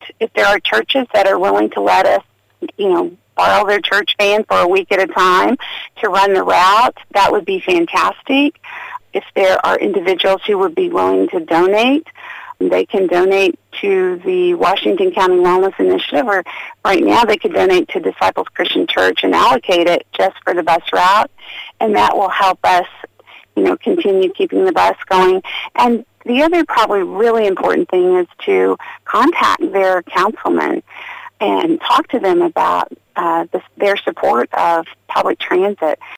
if there are churches that are willing to let us, borrow their church van for a week at a time to run the route, that would be fantastic. If there are individuals who would be willing to donate, they can donate to the Washington County Wellness Initiative, or right now they could donate to Disciples Christian Church and allocate it just for the bus route, and that will help us, continue keeping the bus going. And the other probably really important thing is to contact their councilman and talk to them about their support of public transit.